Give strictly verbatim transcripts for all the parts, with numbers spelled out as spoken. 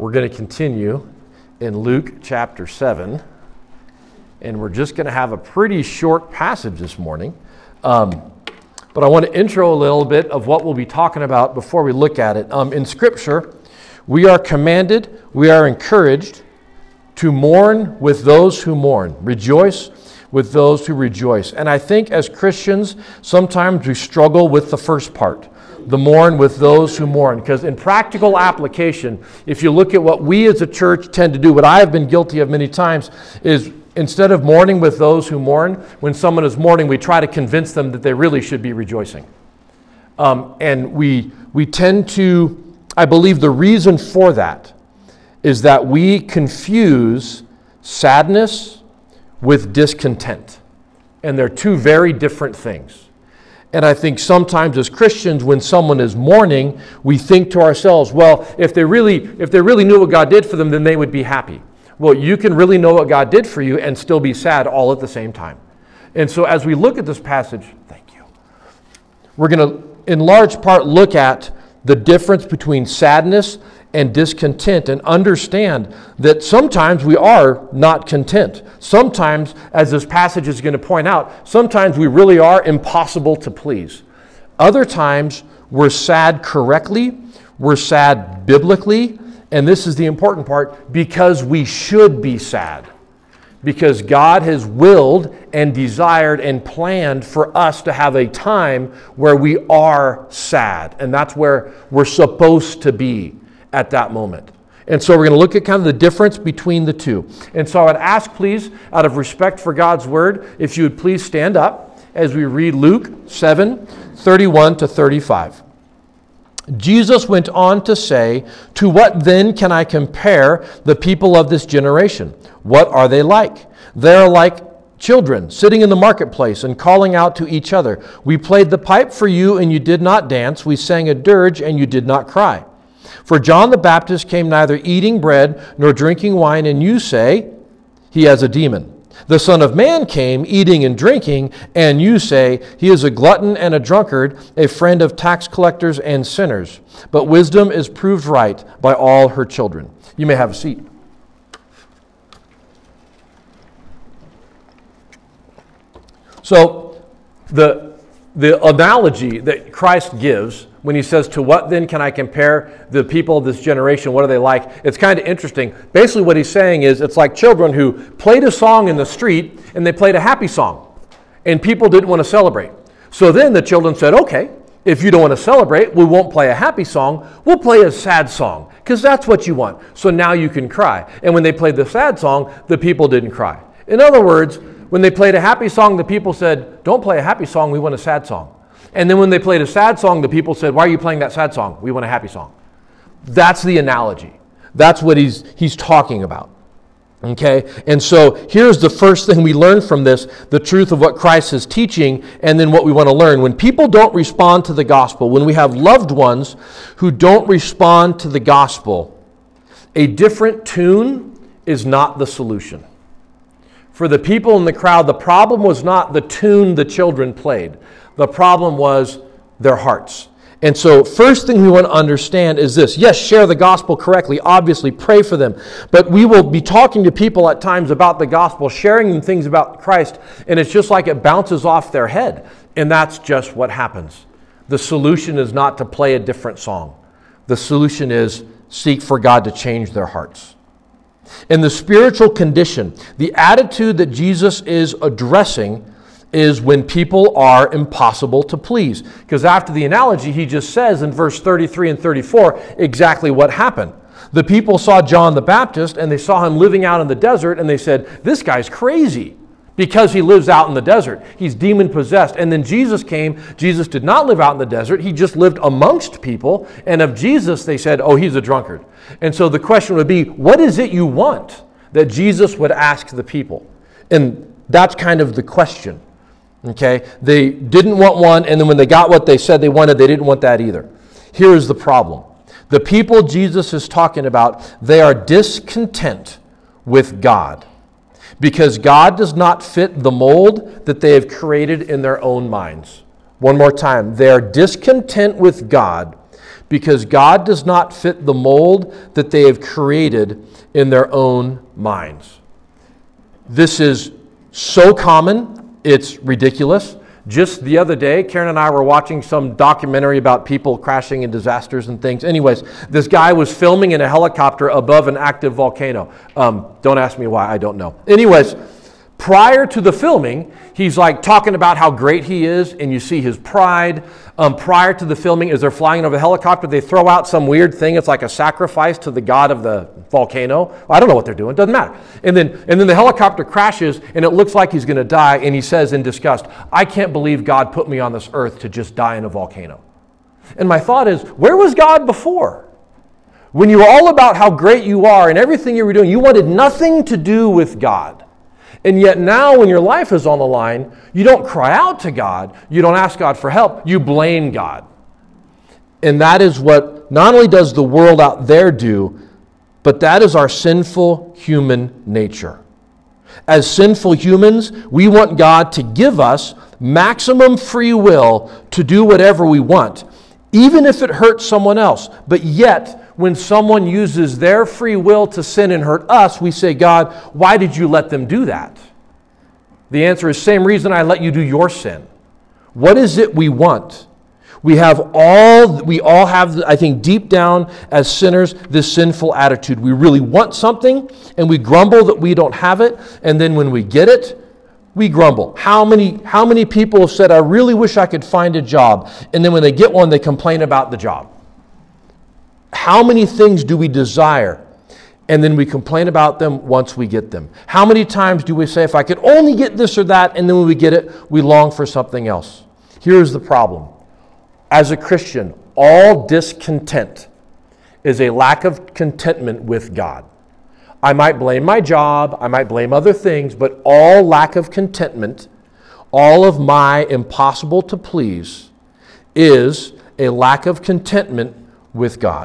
We're going to continue in Luke chapter seven, and we're just going to have a pretty short passage this morning. Um, but I want to intro a little bit of what we'll be talking about before we look at it. Um, in Scripture, we are commanded, we are encouraged to mourn with those who mourn, rejoice with those who rejoice. And I think as Christians, sometimes we struggle with the first part, the mourn with those who mourn. Because in practical application, if you look at what we as a church tend to do, what I have been guilty of many times is instead of mourning with those who mourn, when someone is mourning, we try to convince them that they really should be rejoicing. Um, and we we tend to, I believe the reason for that is that we confuse sadness with discontent. And they're two very different things. And I think sometimes as Christians, when someone is mourning, we think to ourselves, well, if they really if they really knew what God did for them, then they would be happy. Well, you can really know what God did for you and still be sad all at the same time. And so as we look at this passage, thank you, we're going to, in large part, look at the difference between sadness and discontent and understand that sometimes we are not content. Sometimes, as this passage is going to point out, sometimes we really are impossible to please. Other times, we're sad correctly, we're sad biblically, and this is the important part, because we should be sad. Because God has willed and desired and planned for us to have a time where we are sad. And that's where we're supposed to be at that moment. And so we're going to look at kind of the difference between the two. And so I would ask, please, out of respect for God's word, if you would please stand up as we read Luke seven, thirty-one to thirty-five. Jesus went on to say, "To what then can I compare the people of this generation? What are they like? They are like children sitting in the marketplace and calling out to each other. We played the pipe for you and you did not dance. We sang a dirge and you did not cry. For John the Baptist came neither eating bread nor drinking wine, and you say, he has a demon. The Son of Man came eating and drinking, and you say, he is a glutton and a drunkard, a friend of tax collectors and sinners. But wisdom is proved right by all her children." You may have a seat. So, the, the analogy that Christ gives when he says, "To what then can I compare the people of this generation? What are they like?" It's kind of interesting. Basically what he's saying is it's like children who played a song in the street and they played a happy song and people didn't want to celebrate. So then the children said, okay, if you don't want to celebrate, we won't play a happy song, we'll play a sad song because that's what you want. So now you can cry. And when they played the sad song, the people didn't cry. In other words, when they played a happy song, the people said, don't play a happy song, we want a sad song. And then when they played a sad song, the people said, why are you playing that sad song? We want a happy song. That's the analogy. That's what he's he's talking about. Okay? And so here's the first thing we learn from this, the truth of what Christ is teaching, and then what we want to learn. When people don't respond to the gospel, when we have loved ones who don't respond to the gospel, a different tune is not the solution. For the people in the crowd, the problem was not the tune the children played. The problem was their hearts. And so first thing we want to understand is this. Yes, share the gospel correctly. Obviously, pray for them. But we will be talking to people at times about the gospel, sharing them things about Christ, and it's just like it bounces off their head. And that's just what happens. The solution is not to play a different song. The solution is seek for God to change their hearts. In the spiritual condition, the attitude that Jesus is addressing is when people are impossible to please. Because after the analogy, he just says in verse thirty-three and thirty-four exactly what happened. The people saw John the Baptist and they saw him living out in the desert and they said, this guy's crazy because he lives out in the desert. He's demon possessed. And then Jesus came. Jesus did not live out in the desert. He just lived amongst people. And of Jesus, they said, oh, he's a drunkard. And so the question would be, what is it you want that Jesus would ask the people? And that's kind of the question. Okay, they didn't want one, and then when they got what they said they wanted, they didn't want that either. Here is the problem. The people Jesus is talking about, they are discontent with God because God does not fit the mold that they have created in their own minds. One more time. They are discontent with God because God does not fit the mold that they have created in their own minds. This is so common, it's ridiculous. Just the other day, Karen and I were watching some documentary about people crashing in disasters and things. Anyways, this guy was filming in a helicopter above an active volcano. Um, don't ask me why, I don't know. Anyways, prior to the filming, he's like talking about how great he is, and you see his pride. Um, prior to the filming, as they're flying over the helicopter, they throw out some weird thing. It's like a sacrifice to the god of the volcano. I don't know what they're doing. Doesn't matter. And then, and then the helicopter crashes, and it looks like he's going to die. And he says in disgust, "I can't believe God put me on this earth to just die in a volcano." And my thought is, where was God before? When you were all about how great you are and everything you were doing, you wanted nothing to do with God. And yet now when your life is on the line, you don't cry out to God. You don't ask God for help. You blame God. And that is what not only does the world out there do, but that is our sinful human nature. As sinful humans, we want God to give us maximum free will to do whatever we want, even if it hurts someone else. But yet, when someone uses their free will to sin and hurt us, we say, "God, why did you let them do that?" The answer is, same reason I let you do your sin. What is it we want? We have all, we all have, I think, deep down as sinners, this sinful attitude. We really want something, and we grumble that we don't have it, and then when we get it, we grumble. How many, how many people have said, "I really wish I could find a job," and then when they get one, they complain about the job? How many things do we desire, and then we complain about them once we get them? How many times do we say, "If I could only get this or that," and then when we get it, we long for something else? Here's the problem. As a Christian, all discontent is a lack of contentment with God. I might blame my job, I might blame other things, but all lack of contentment, all of my impossible to please, is a lack of contentment with God.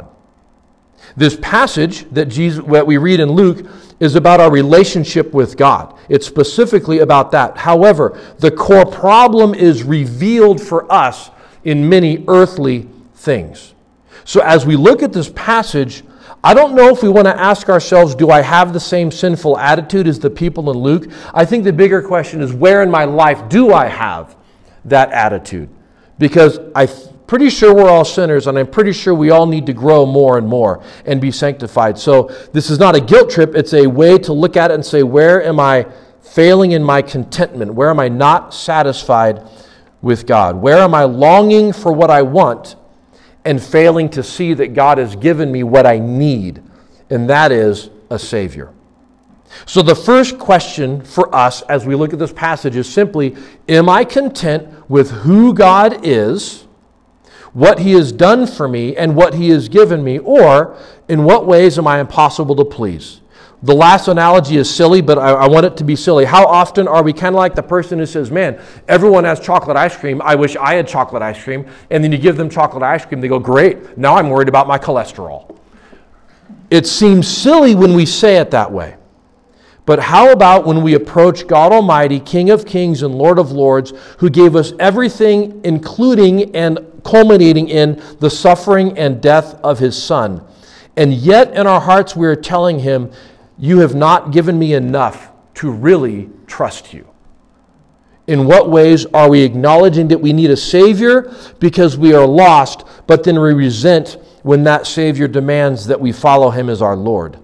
This passage that Jesus, what we read in Luke, is about our relationship with God. It's specifically about that. However, the core problem is revealed for us in many earthly things. So as we look at this passage, I don't know if we want to ask ourselves, do I have the same sinful attitude as the people in Luke? I think the bigger question is, where in my life do I have that attitude? Because I'm pretty sure we're all sinners, and I'm pretty sure we all need to grow more and more and be sanctified. So this is not a guilt trip. It's a way to look at it and say, where am I failing in my contentment? Where am I not satisfied with God? Where am I longing for what I want and failing to see that God has given me what I need, and that is a Savior? So the first question for us as we look at this passage is simply, am I content with who God is, what He has done for me, and what He has given me, or in what ways am I impossible to please? The last analogy is silly, but I, I want it to be silly. How often are we kind of like the person who says, "Man, everyone has chocolate ice cream. I wish I had chocolate ice cream." And then you give them chocolate ice cream. They go, "Great. Now I'm worried about my cholesterol." It seems silly when we say it that way. But how about when we approach God Almighty, King of Kings and Lord of Lords, who gave us everything, including and culminating in the suffering and death of His Son. And yet in our hearts we are telling Him, "You have not given me enough to really trust you." In what ways are we acknowledging that we need a Savior because we are lost, but then we resent when that Savior demands that we follow Him as our Lord?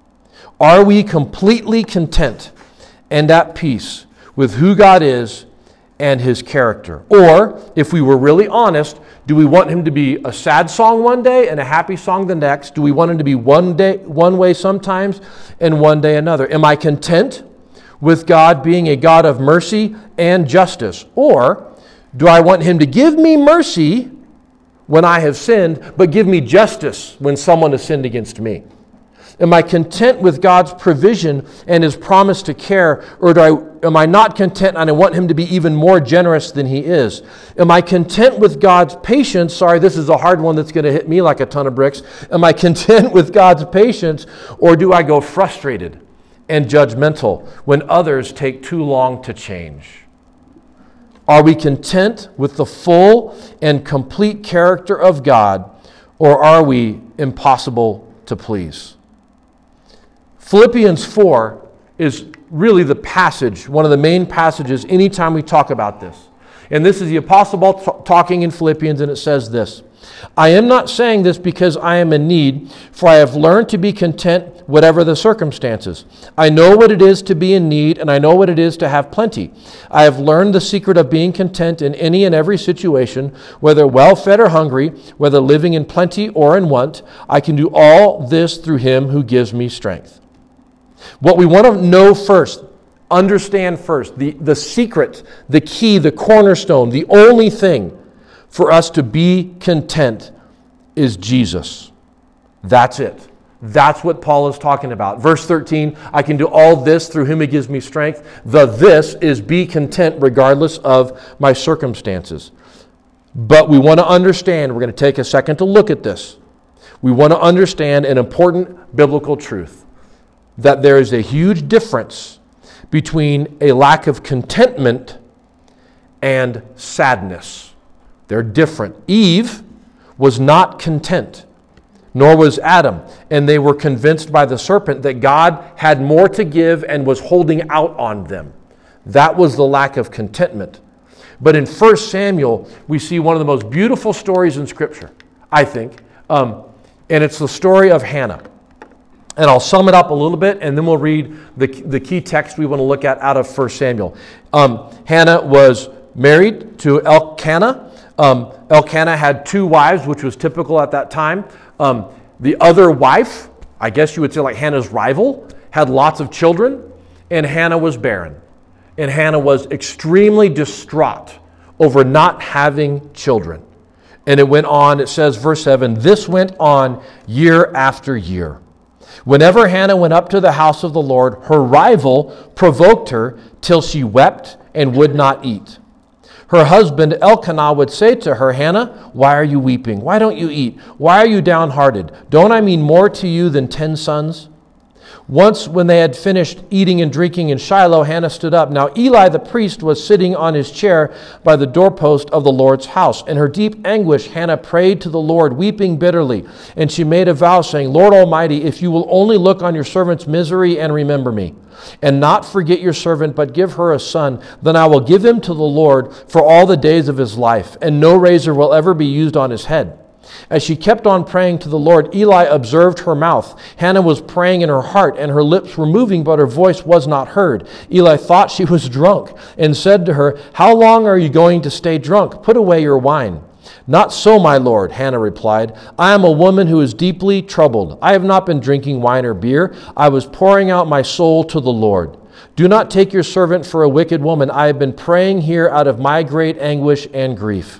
Are we completely content and at peace with who God is and His character? Or, if we were really honest, do we want Him to be a sad song one day and a happy song the next? Do we want Him to be one day, one way sometimes and one day another? Am I content with God being a God of mercy and justice? Or do I want Him to give me mercy when I have sinned, but give me justice when someone has sinned against me? Am I content with God's provision and His promise to care, or do I, am I not content and I want Him to be even more generous than He is? Am I content with God's patience? Sorry, this is a hard one that's going to hit me like a ton of bricks. Am I content with God's patience, or do I go frustrated and judgmental when others take too long to change? Are we content with the full and complete character of God, Or are we impossible to please? Philippians four is really the passage, one of the main passages anytime we talk about this. And this is the Apostle Paul t- talking in Philippians, and it says this: I am not saying this because I am in need, for I have learned to be content whatever the circumstances. I know what it is to be in need, and I know what it is to have plenty. I have learned the secret of being content in any and every situation, whether well-fed or hungry, whether living in plenty or in want. I can do all this through him who gives me strength. What we want to know first, understand first, the, the secret, the key, the cornerstone, the only thing for us to be content is Jesus. That's it. That's what Paul is talking about. Verse thirteen, I can do all this through him who gives me strength. The this is be content regardless of my circumstances. But we want to understand, we're going to take a second to look at this. We want to understand an important biblical truth, that there is a huge difference between a lack of contentment and sadness. They're different. Eve was not content, nor was Adam, and they were convinced by the serpent that God had more to give and was holding out on them. That was the lack of contentment. But in First Samuel, we see one of the most beautiful stories in Scripture, I think, um, and it's the story of Hannah. And I'll sum it up a little bit, and then we'll read the, the key text we want to look at out of First Samuel. Um, Hannah was married to Elkanah. Um, Elkanah had two wives, which was typical at that time. Um, the other wife, I guess you would say like Hannah's rival, had lots of children, and Hannah was barren. And Hannah was extremely distraught over not having children. And it went on, it says, verse seven, this went on year after year. Whenever Hannah went up to the house of the Lord, her rival provoked her till she wept and would not eat. Her husband Elkanah would say to her, Hannah, why are you weeping? Why don't you eat? Why are you downhearted? Don't I mean more to you than ten sons? Once when they had finished eating and drinking in Shiloh, Hannah stood up. Now Eli the priest was sitting on his chair by the doorpost of the Lord's house. In her deep anguish, Hannah prayed to the Lord, weeping bitterly. And she made a vow, saying, Lord Almighty, if you will only look on your servant's misery and remember me, and not forget your servant, but give her a son, then I will give him to the Lord for all the days of his life, and no razor will ever be used on his head. As she kept on praying to the Lord, Eli observed her mouth. Hannah was praying in her heart, and her lips were moving, but her voice was not heard. Eli thought she was drunk, and said to her, How long are you going to stay drunk? Put away your wine. Not so, my lord, Hannah replied. I am a woman who is deeply troubled. I have not been drinking wine or beer. I was pouring out my soul to the Lord. Do not take your servant for a wicked woman. I have been praying here out of my great anguish and grief.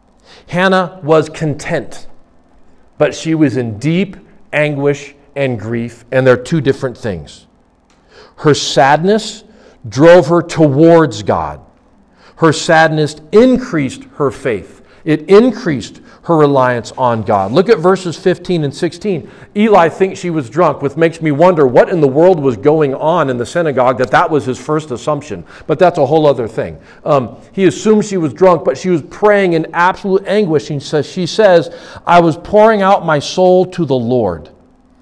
Hannah was content, but she was in deep anguish and grief, and they're two different things. Her sadness drove her towards God. Her sadness increased her faith. It increased her reliance on God. Look at verses fifteen and sixteen. Eli thinks she was drunk, which makes me wonder what in the world was going on in the synagogue that that was his first assumption. But that's a whole other thing. Um, he assumed she was drunk, but she was praying in absolute anguish. And so she says, I was pouring out my soul to the Lord.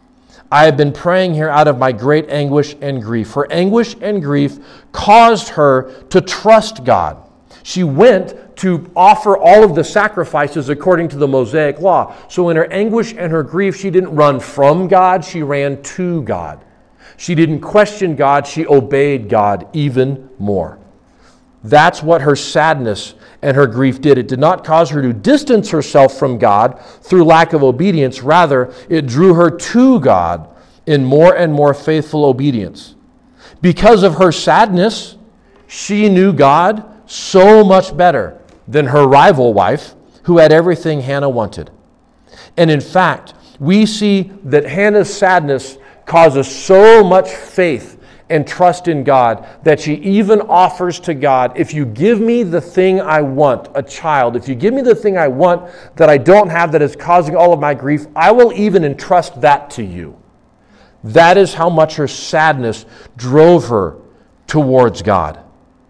I have been praying here out of my great anguish and grief. Her anguish and grief caused her to trust God. She went to offer all of the sacrifices according to the Mosaic law. So in her anguish and her grief, she didn't run from God, she ran to God. She didn't question God, she obeyed God even more. That's what her sadness and her grief did. It did not cause her to distance herself from God through lack of obedience. Rather, it drew her to God in more and more faithful obedience. Because of her sadness, she knew God so much better than her rival wife, who had everything Hannah wanted. And in fact, we see that Hannah's sadness causes so much faith and trust in God that she even offers to God, if you give me the thing I want, a child, if you give me the thing I want that I don't have that is causing all of my grief, I will even entrust that to you. That is how much her sadness drove her towards God.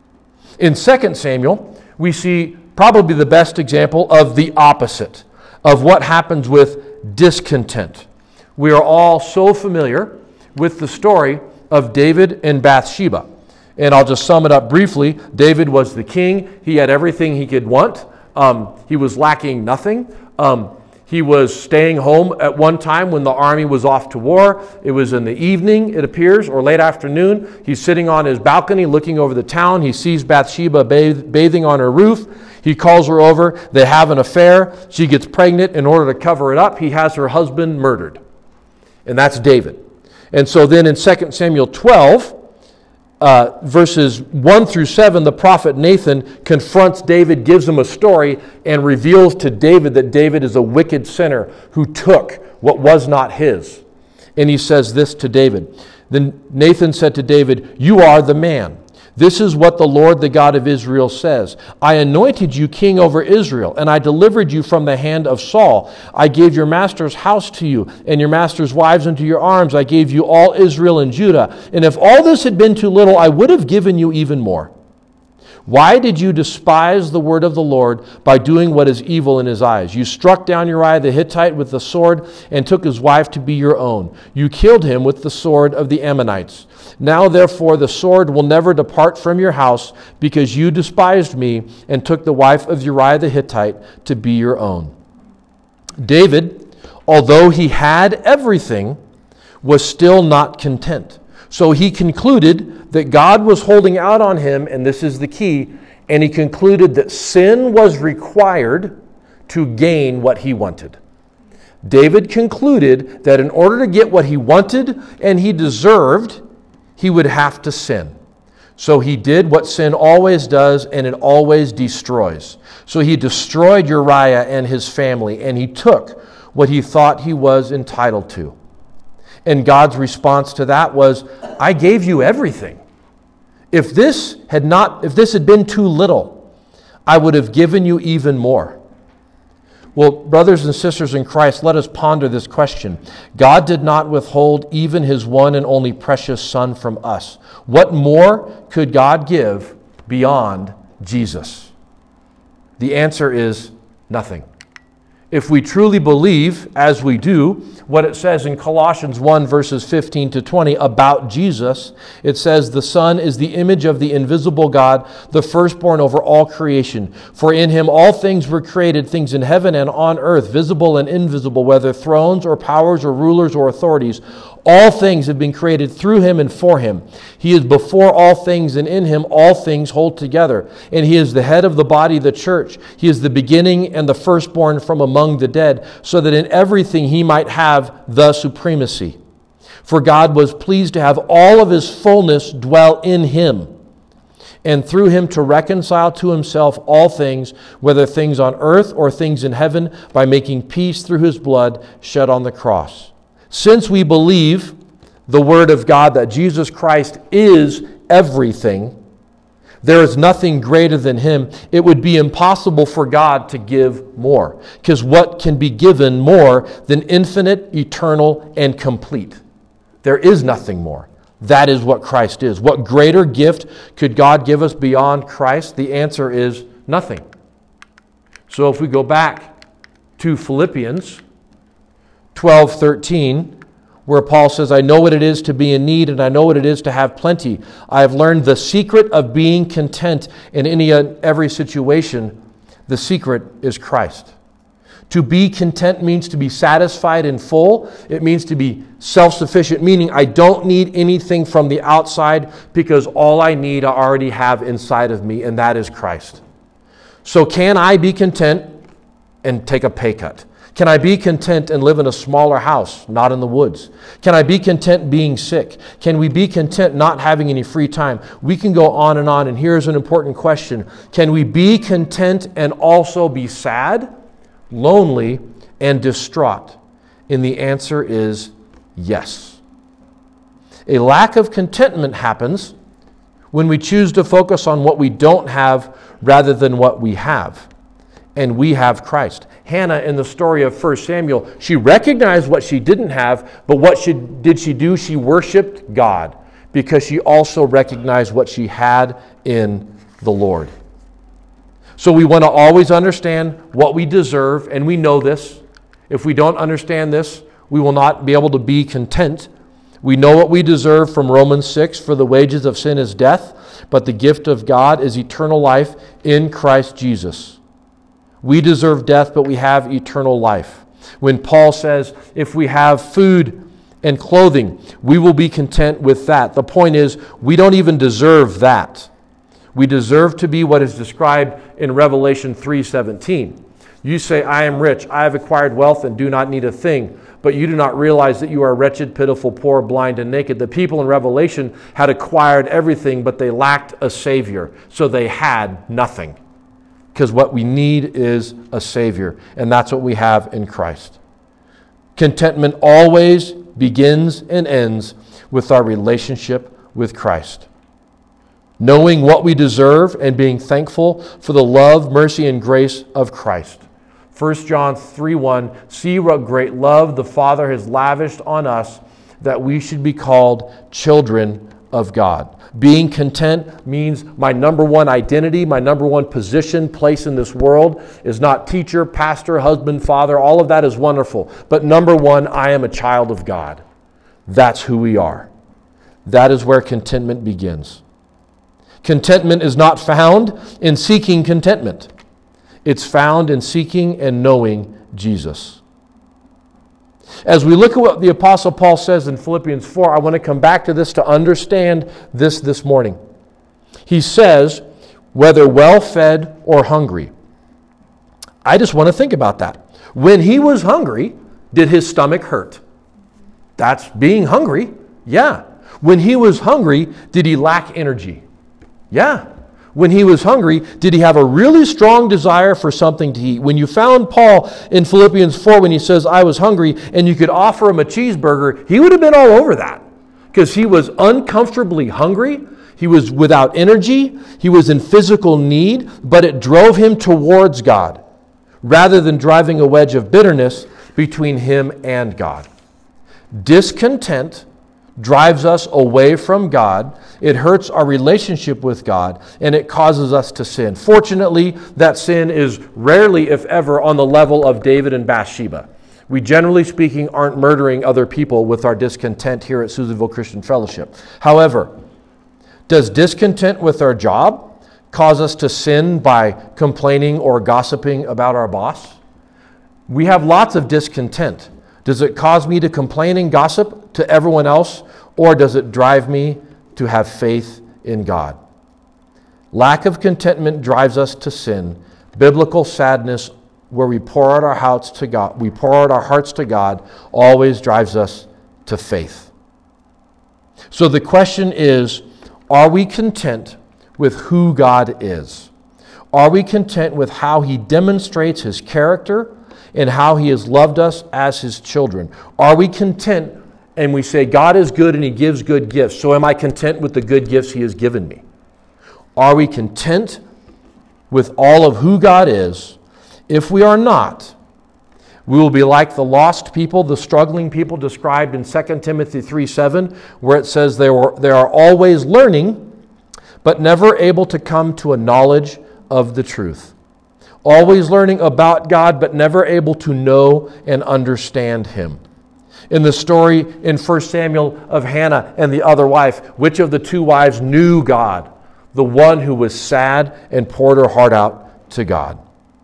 In Second Samuel, we see probably the best example of the opposite of what happens with discontent. We are all so familiar with the story of David and Bathsheba. And I'll just sum it up briefly. David was the king. He had everything he could want. Um, he was lacking nothing. Um, he was staying home at one time when the army was off to war. It was in the evening, it appears, or late afternoon. He's sitting on his balcony looking over the town. He sees Bathsheba bath- bathing on her roof. He calls her over. They have an affair. She gets pregnant. In order to cover it up, he has her husband murdered. And that's David. And so then in Second Samuel twelve, uh, verses one through seven, the prophet Nathan confronts David, gives him a story, and reveals to David that David is a wicked sinner who took what was not his. And he says this to David. Then Nathan said to David, "You are the man. This is what the Lord, the God of Israel, says. I anointed you king over Israel, and I delivered you from the hand of Saul. I gave your master's house to you, and your master's wives into your arms. I gave you all Israel and Judah. And if all this had been too little, I would have given you even more. Why did you despise the word of the Lord by doing what is evil in his eyes? You struck down Uriah the Hittite with the sword and took his wife to be your own. You killed him with the sword of the Ammonites. Now, therefore, the sword will never depart from your house because you despised me and took the wife of Uriah the Hittite to be your own." David, although he had everything, was still not content. So he concluded that God was holding out on him, and this is the key, and he concluded that sin was required to gain what he wanted. David concluded that in order to get what he wanted and he deserved, he would have to sin. So he did what sin always does, and it always destroys. So he destroyed Uriah and his family, and he took what he thought he was entitled to. And God's response to that was, "I gave you everything. If this had not, if this had been too little, I would have given you even more." Well, brothers and sisters in Christ, let us ponder this question. God did not withhold even his one and only precious Son from us. What more could God give beyond Jesus? The answer is nothing. If we truly believe, as we do, what it says in Colossians one, verses fifteen to twenty about Jesus, it says, "The Son is the image of the invisible God, the firstborn over all creation. For in him all things were created, things in heaven and on earth, visible and invisible, whether thrones or powers or rulers or authorities. All things have been created through him and for him. He is before all things, and in him all things hold together. And he is the head of the body, the church. He is the beginning and the firstborn from among the dead, so that in everything he might have the supremacy. For God was pleased to have all of his fullness dwell in him, and through him to reconcile to himself all things, whether things on earth or things in heaven, by making peace through his blood shed on the cross." Since we believe the word of God that Jesus Christ is everything, there is nothing greater than him, it would be impossible for God to give more. Because what can be given more than infinite, eternal, and complete? There is nothing more. That is what Christ is. What greater gift could God give us beyond Christ? The answer is nothing. So if we go back to Philippians twelve thirteen, where Paul says, "I know what it is to be in need, and I know what it is to have plenty. I have learned the secret of being content in any and every situation." The secret is Christ. To be content means to be satisfied in full. It means to be self-sufficient, meaning I don't need anything from the outside because all I need I already have inside of me, and that is Christ. So can I be content and take a pay cut? Can I be content and live in a smaller house, not in the woods? Can I be content being sick? Can we be content not having any free time? We can go on and on, and here's an important question. Can we be content and also be sad, lonely, and distraught? And the answer is yes. A lack of contentment happens when we choose to focus on what we don't have rather than what we have. And we have Christ. Hannah, in the story of First Samuel, she recognized what she didn't have, but what she, did she do? She worshiped God because she also recognized what she had in the Lord. So we want to always understand what we deserve, and we know this, If we don't understand this, we will not be able to be content. We know what we deserve from Romans six, for the wages of sin is death, but the gift of God is eternal life in Christ Jesus. We deserve death, but we have eternal life. When Paul says, if we have food and clothing, we will be content with that. The point is, we don't even deserve that. We deserve to be what is described in Revelation three seventeen. You say, I am rich, I have acquired wealth and do not need a thing, but you do not realize that you are wretched, pitiful, poor, blind, and naked. The people in Revelation had acquired everything, but they lacked a Savior, so they had nothing. Because what we need is a Savior, and that's what we have in Christ. Contentment always begins and ends with our relationship with Christ. Knowing what we deserve and being thankful for the love, mercy, and grace of Christ. First John three one, see what great love the Father has lavished on us, that we should be called children of God. Being content means my number one identity, my number one position, place in this world is not teacher, pastor, husband, father. All of that is wonderful. But number one, I am a child of God. That's who we are. That is where contentment begins. Contentment is not found in seeking contentment. It's found in seeking and knowing Jesus. As we look at what the Apostle Paul says in Philippians four, I want to come back to this to understand this this morning. He says, whether well-fed or hungry. I just want to think about that. When he was hungry, did his stomach hurt? That's being hungry. Yeah. When he was hungry, did he lack energy? Yeah. When he was hungry, did he have a really strong desire for something to eat? When you found Paul in Philippians four, when he says, I was hungry, and you could offer him a cheeseburger, he would have been all over that. Because he was uncomfortably hungry, he was without energy, he was in physical need, but it drove him towards God, rather than driving a wedge of bitterness between him and God. Discontent drives us away from God, it hurts our relationship with God, and it causes us to sin. Fortunately, that sin is rarely, if ever, on the level of David and Bathsheba. We, generally speaking, aren't murdering other people with our discontent here at Susanville Christian Fellowship. However, does discontent with our job cause us to sin by complaining or gossiping about our boss? We have lots of discontent. Does it cause me to complain and gossip to everyone else, or does it drive me to have faith in God? Lack of contentment drives us to sin. Biblical sadness, where we pour out our hearts to God, we pour out our hearts to God, always drives us to faith. So the question is, are we content with who God is? Are we content with how He demonstrates His character and how He has loved us as His children? Are we content and we say, God is good and He gives good gifts, so am I content with the good gifts He has given me? Are we content with all of who God is? If we are not, we will be like the lost people, the struggling people described in Second Timothy three seven, where it says they, were, they are always learning, but never able to come to a knowledge of the truth. Always learning about God, but never able to know and understand Him. In the story in First Samuel of Hannah and the other wife, which of the two wives knew God? The one who was sad and poured her heart out to God.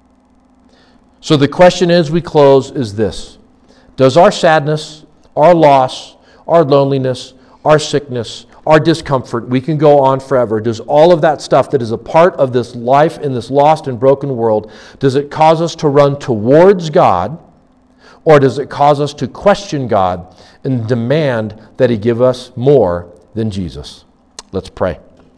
So the question as we close is this: does our sadness, our loss, our loneliness, our sickness, our discomfort, we can go on forever, does all of that stuff that is a part of this life in this lost and broken world, does it cause us to run towards God, or does it cause us to question God and demand that He give us more than Jesus? Let's pray.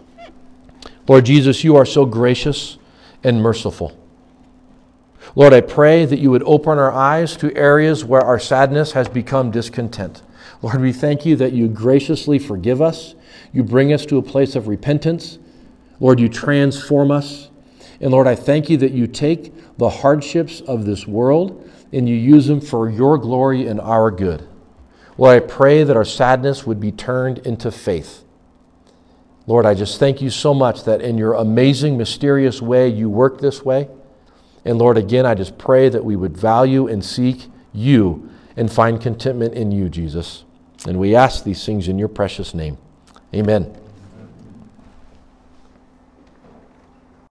Lord Jesus, You are so gracious and merciful. Lord, I pray that You would open our eyes to areas where our sadness has become discontent. Lord, we thank You that You graciously forgive us. You bring us to a place of repentance. Lord, You transform us. And Lord, I thank You that You take the hardships of this world and You use them for Your glory and our good. Lord, I pray that our sadness would be turned into faith. Lord, I just thank You so much that in Your amazing, mysterious way, You work this way. And Lord, again, I just pray that we would value and seek you and find contentment in you, Jesus. And we ask these things in your precious name. Amen.